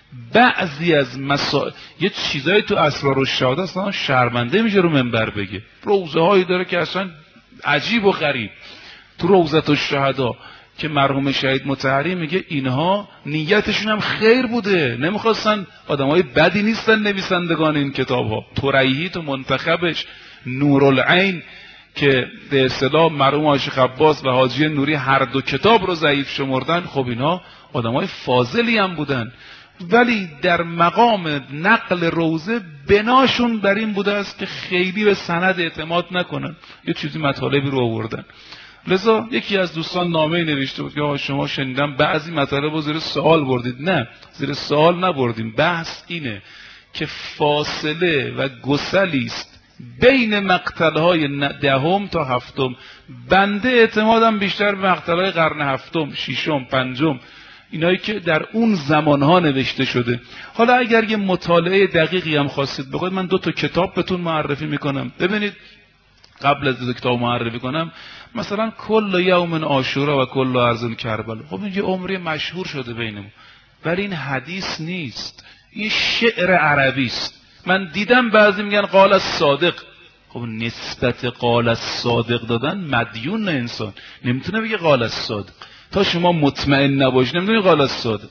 بعضی از مسائل یه چیزایی تو اسرار الشهاده اصلا شرمنده میشه رو منبر بگه، روزه هایی داره که اصلا عجیب و غریب. تو روضة الشهدا که مرحوم شهید مطهری میگه اینها نیتشون هم خیر بوده، نمیخواستن، آدمای بدی نیستن نویسندگان این کتاب ها. تریحی تو منتخبش، نورالعین که به اصطلاح مرحوم عاشق عباس و حاجی نوری هر دو کتاب رو ضعیف شمردن، خب اینها آدمای فاضلی هم بودن، ولی در مقام نقل روزه بناشون بر این بوده است که خیلی به سند اعتماد نکنن، یه چیزی مطالبی رو آوردن. لذا یکی از دوستان نامه نوشته بود که شما شنیدم بعضی مطالب رو زیر سوال بردید. نه، زیر سوال نبردیم، بحث اینه که فاصله و گسلی است بین مقتلهای دهم تا هفتم. بنده اعتمادم بیشتر به مقتلهای قرن هفتم، ششم، پنجم، اینایی که در اون زمانها نوشته شده. حالا اگر یه مطالعه دقیقی هم خواستید بخواید، من 2 کتاب بهتون معرفی میکنم. ببینید قبل از 2 کتاب معرفی کنم، مثلا کل یوم عاشورا و کل ارض کربلا، خب این یه عمری مشهور شده بینمون، ولی این حدیث نیست، این شعر عربی است. من دیدم بعضی میگن قال الصادق، خب نسبت قال الصادق دادن مدیون انسان نمیتونه بگه قال الصادق، تا شما مطمئن نباشید نمیدونی قال الصادق.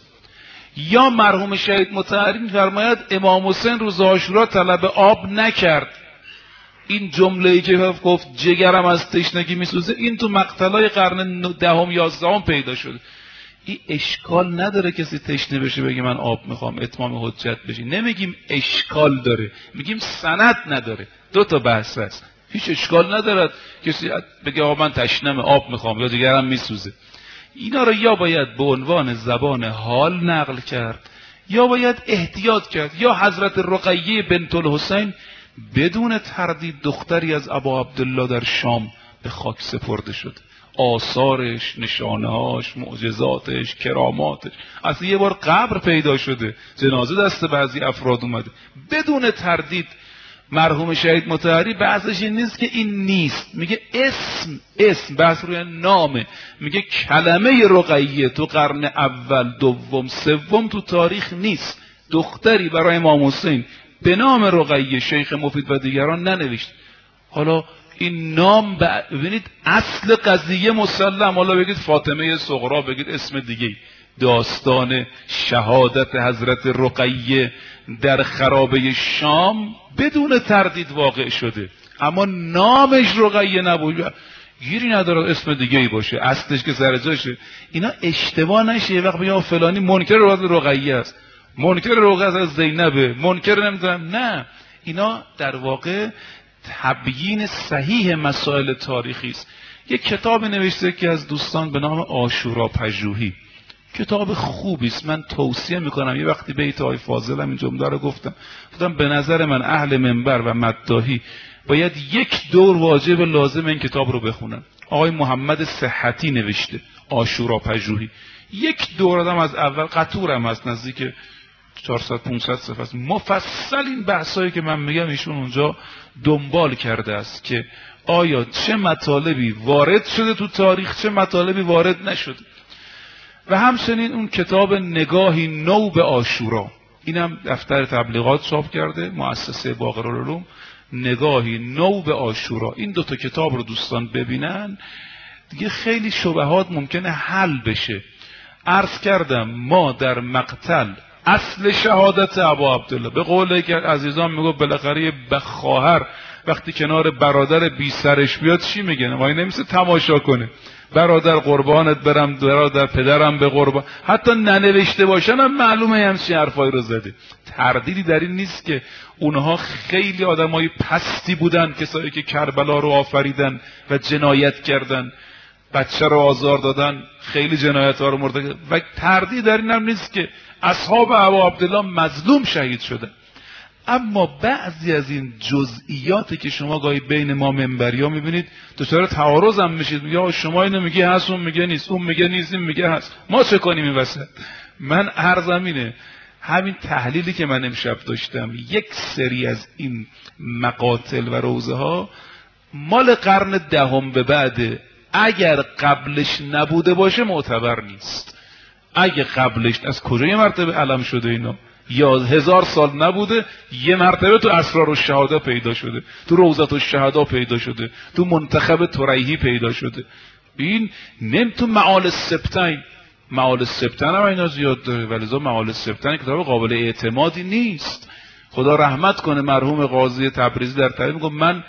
یا مرحوم شهید مطهری میفرماید امام حسین روز عاشورا طلب آب نکرد. این جمله‌ای که گفت جگرم از تشنگی میسوزه، این تو مقتلای قرن دهم 11 پیدا شده. این اشکال نداره کسی تشنه بشه بگه من آب میخوام، اتمام حجت بشه. نمیگیم اشکال داره، میگیم سند نداره. 2 بحث هست، هیچ اشکال ندارد کسی بگه آب من تشنم آب میخوام یا جگرم میسوزه. اینا رو یا باید به عنوان زبان حال نقل کرد یا باید احتیاط کرد. یا حضرت رقیه بنت الحسین بدون تردید دختری از ابا عبدالله در شام به خاک سپرده شد. آثارش، نشانه‌هاش، معجزاتش، کراماتش، اصلا یه بار قبر پیدا شده، جنازه دست بعضی افراد اومده. بدون تردید مرحوم شهید مطهری بحثش این نیست که این نیست، میگه اسم بحث روی نامه، میگه کلمه رقیه تو قرن اول، دوم، سوم تو تاریخ نیست. دختری برای امام حسین به نام رقیه شیخ مفید و دیگران ننوشت. حالا این نام ببینید اصل قضیه مسلم، حالا بگید فاطمه صغرا، بگید اسم دیگه، داستان شهادت حضرت رقیه در خرابه شام بدون تردید واقع شده، اما نامش رقیه نبود. گیری نداره اسم دیگه ای باشه، اصلش که سر جاشه. اینا اشتباه نشه یه وقت بگم فلانی منکر رقیه است، منکر رقیه از زینبه، منکر نمیدونم. نه، اینا در واقع تبیین صحیح مسائل تاریخی است. یک کتاب نوشته که از دوستان به نام عاشورا پژوهی، کتاب خوبی است، من توصیه میکنم. یه وقتی بیت آقای فاضل هم این جمله رو گفتم به نظر من اهل منبر و مداحی باید یک دور واجب لازم این کتاب رو بخونن. آقای محمد صحتی نوشته عاشورا پژوهی، یک دور آدم از اول، قطور هم هست، نزدیک 400-500 صفحه است، مفصل این بحثایی که من میگم ایشون اونجا دنبال کرده است که آیا چه مطالبی وارد شده تو تاریخ، چه مطالبی وارد نشده. و همچنین اون کتاب نگاهی نو به عاشورا، اینم دفتر تبلیغات چاپ کرده مؤسسه باقرالعلوم، نگاهی نو به عاشورا. این دوتا کتاب رو دوستان ببینن دیگه خیلی شبهات ممکنه حل بشه. عرض کردم ما در مقتل اصل شهادت ابا عبدالله، به قول که عزیزان میگو بالاخره به خواهر وقتی کنار برادر بی سرش بیاد چی میگه؟ وای نمیشه تماشا کنه، برادر قربانت برم، برادر پدرم به قربان. حتی ننوشته باشن هم معلومه همچین حرفایی رو زده. تردیدی در این نیست که اونها خیلی آدمای پستی بودن، کسایی که کربلا رو آفریدن و جنایت کردن، بچه رو آزار دادن، خیلی جنایت ها رو مرتکب. و تردید در این هم نیست که اصحاب ابا عبدالله مظلوم شهید شدن. اما بعضی از این جزئیاتی که شما گاهی بین ما منبری ها میبینید دچار تعارض هم میشید، یا شما اینو میگی هست، اون میگه نیست، اون میگه نیست، این میگه هست، ما چه کنیم این وسط؟ من عرضم اینه، همین تحلیلی که من امشب داشتم، یک سری از این مقاتل و روزه ها مال قرن دهم به بعده، اگر قبلش نبوده باشه معتبر نیست. اگه قبلش از کجا یه مرتبه علم شده اینا؟ یا 1000 سال نبوده، یه مرتبه تو اسرار الشهاده پیدا شده، تو روضت الشهدا پیدا شده، تو منتخب تریحی پیدا شده. این نم تو معال السبتین، معال السبتین هم اینا زیاد داره، ولی معال السبتین کتاب قابل اعتمادی نیست. خدا رحمت کنه مرحوم قاضی تبریزی در تعریف میگه من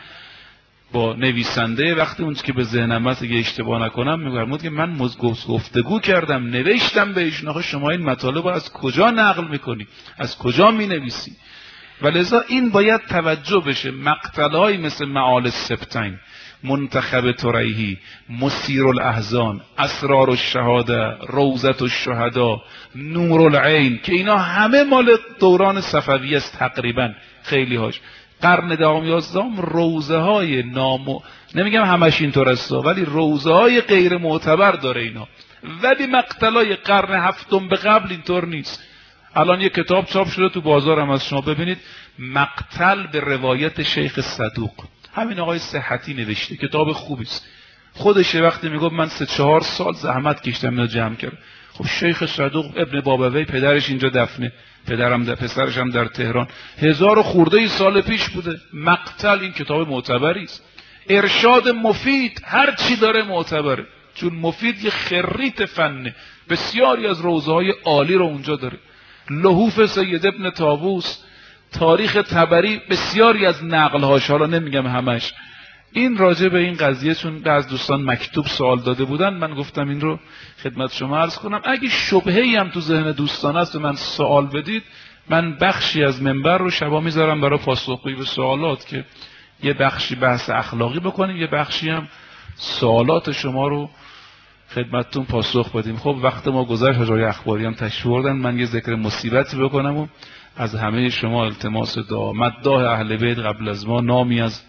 با نویسنده وقتی اون که به ذهنم هست اگه اشتباه نکنم میگم که من گفتگو کردم، نوشتم بهش، آخه شما این مطالب رو از کجا نقل میکنی، از کجا مینویسی؟ ولذا این باید توجه بشه. مقتلهایی مثل معال السبتین، منتخب تریحی، مسیر الاحزان، اسرار الشهاده، روضت الشهدا، نور العین، که اینا همه مال دوران صفوی است تقریبا، خیلی هاش قرن دهم یازدهم. روزه های نمیگم همش اینطور است، ولی روزه های غیر معتبر داره اینا. ولی مقتلای قرن هفتم به قبل اینطور نیست. الان یه کتاب چاپ شده تو بازار هم از شما ببینید، مقتل به روایت شیخ صدوق، همین آقای صحتی نوشته، کتاب خوبی است. خودش وقتی میگفت من 3-4 سال زحمت کشیدم اینو جمع کردم. خب شیخ صدوق ابن بابوی پدرش اینجا دفنه، پسرش هم در تهران، 1000 خورده سال پیش بوده. مقتل این کتاب معتبری است. ارشاد مفید هر چی داره معتبره، چون مفید یه خریت فنه، بسیاری از روزه های عالی رو اونجا داره. لحوف سید ابن طاووس، تاریخ طبری، بسیاری از نقل هاش، حالا نمیگم همش. این راجع به این قضیه چون از دوستان مکتوب سوال داده بودن، من گفتم این رو خدمت شما عرض کنم. اگه شبهه‌ای هم تو ذهن دوستان هست من سوال بدید، من بخشی از منبر رو شبا میذارم برای پاسخگویی به سوالات، که یه بخشی بحث اخلاقی بکنیم، یه بخشی هم سوالات شما رو خدمتتون پاسخ بدیم. خب وقت ما گذشت، حجای اخباری هم تشریف بردن، من یه ذکر مصیبتی بکنم و از همه شما التماس دعا. مداح اهل بیت قبل از ما نامی از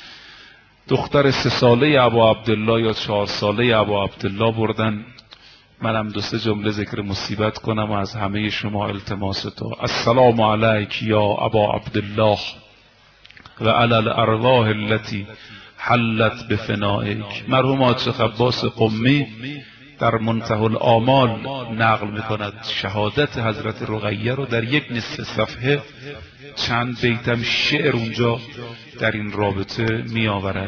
دختر 3 ساله ابا عبدالله یا 4 ساله ابا عبدالله بردن، منم 2-3 جمله ذکر مصیبت کنم و از همه شما التماس دعا. السلام علیک یا ابا عبدالله و علی الارواح التي حلت بفنائک. مرحوم حاج عباس قمی در منتهى الآمال نقل میکند شهادت حضرت رقیه رو در یک نصف صفحه، چند بیتم شعر اونجا در این رابطه می آورد.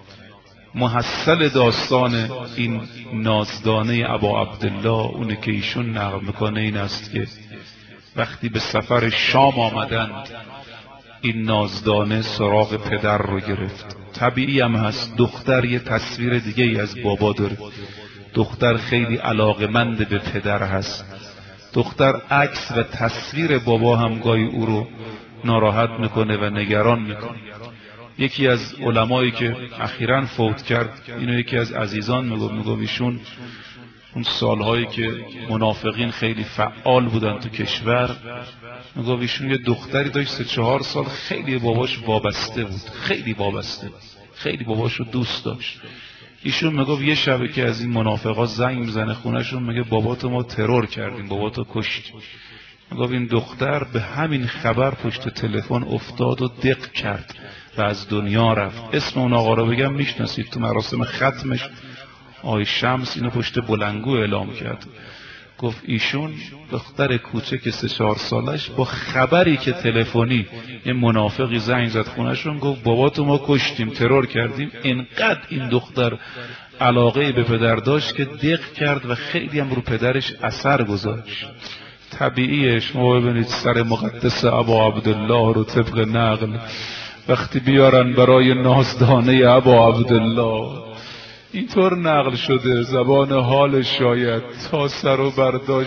محصل داستان این نازدانه ابا عبدالله اونه که ایشون نقل میکنه این است که وقتی به سفر شام آمدند این نازدانه سراغ پدر رو گرفت. طبیعی هم هست، دختر یه تصویر دیگه ای از بابا داره. دختر خیلی علاقمند به پدر هست. دختر عکس و تصویر بابا هم گاهی او رو ناراحت میکنه و نگران میکنه. یکی از علمایی که اخیراً فوت کرد، اینو یکی از عزیزان میگفت ایشون اون سالهایی که منافقین خیلی فعال بودن تو کشور، میگفت ایشون یه دختری داشت 3-4 سال خیلی باباش وابسته بود، خیلی باباش رو دوست داشت. ایشون میگفت یه شبه که از این منافقا زنگ میزنه خونهشون، میگه باباتو ما ترور کردیم، باباتو کشتیم. میگفت این دختر به همین خبر پشت تلفن افتاد و دق کرد و از دنیا رفت. اسم اون آقا رو بگم میشناسید، تو مراسم ختمش آقای شمس اینو پشت بلنگو اعلام کرد. گفت ایشون دختر کوچک 3-4 سالش با خبری که تلفنی یه منافقی زنگ زد خونهشون گفت باباتو ما کشتیم، ترور کردیم، اینقدر این دختر علاقه به پدر داشت که دق کرد و خیلی هم رو پدرش اثر گذاشت. طبیعیه شما ببینید سر مقدس ابا عبدالله رو طبق نقل وقتی بیارن برای نازدانه ابا عبدالله، اینطور نقل شده زبان حال شاید تا سر و برداژ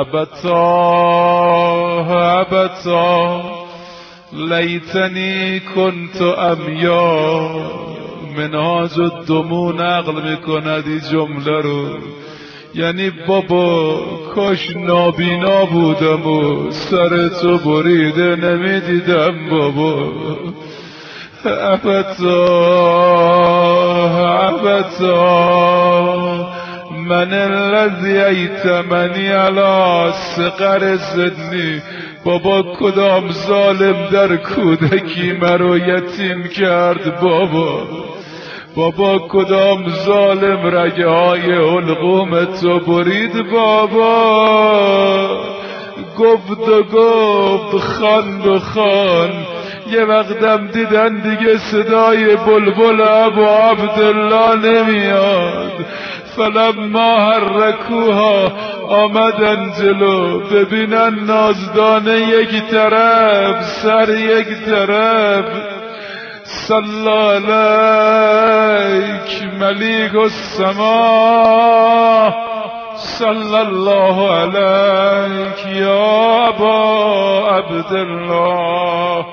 ابتا لیتنی کنت امیا، منهاج الدمو نقل میکند این جمله رو، یعنی بابا کاش نابینا بودم و سر تو بریده نمیدیدم بابا. ابتا من الذی ایتمنی علی صغر سنی، بابا کدام ظالم در کودکی مرا یتیم کرد بابا کدام ظالم رگه های حلقوم تو برید بابا. گفت خواند و خواند، یه وقتم دیدن دیگه صدای بلبل ابا عبدالله نمیاد. فلما حرکوها آمدن جلو، ببینن نازدانه یک طرف، سر یک طرف. صلی علیک ملیک السما، صلی الله علیک یا ابا عبدالله.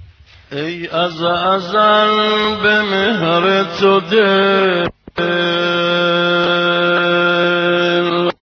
ای از ازل به مهر تو ده